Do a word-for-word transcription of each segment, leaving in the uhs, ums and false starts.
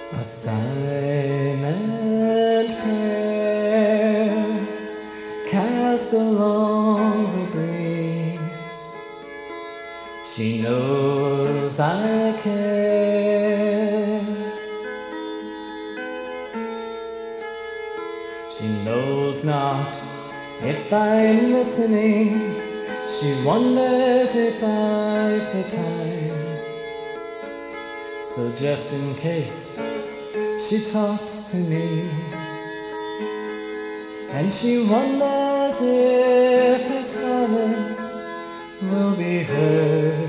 A silent prayer cast along the breeze. She knows I care. She knows not if I'm listening. She wonders if I've the time. So just in case, she talks to me, and she wonders if her silence will be heard.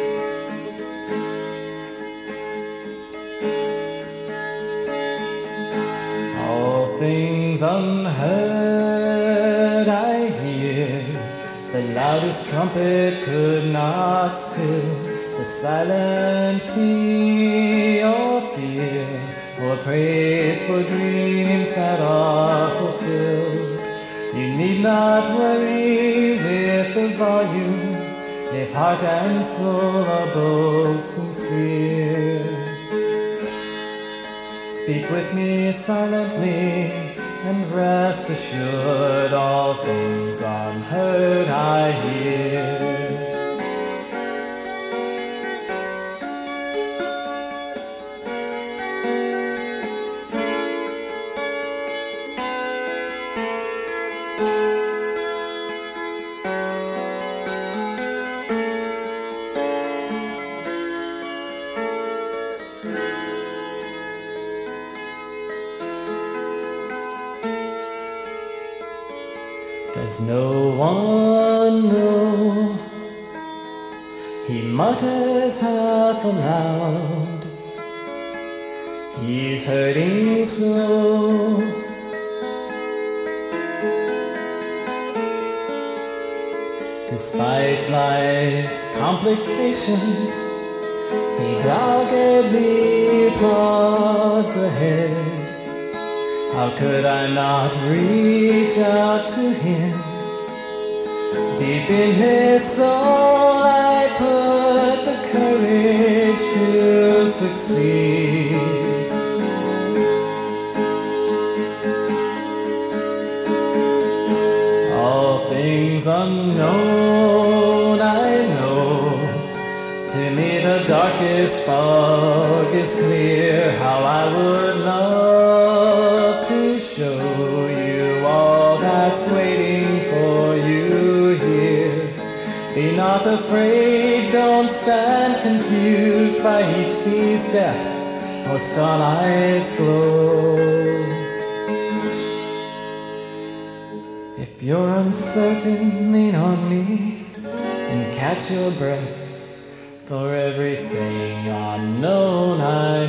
All things unheard I hear, the loudest trumpet could not still the silent plea or fear, or praise for dreams that are fulfilled. You need not worry with the volume if heart and soul are both sincere. Speak with me silently, and rest assured all things unheard I hear. Does no one know? He mutters half aloud. He's hurting so. Despite life's complications, he doggedly plods ahead. How could I not reach out to him? Deep in his soul I put the courage to succeed. All things unknown I know. To me the darkest fog is clear. How I would love to show you all that's waiting for you here. Be not afraid, don't stand confused by each sea's death or starlight's glow. If you're uncertain, lean on me and catch your breath, for everything unknown I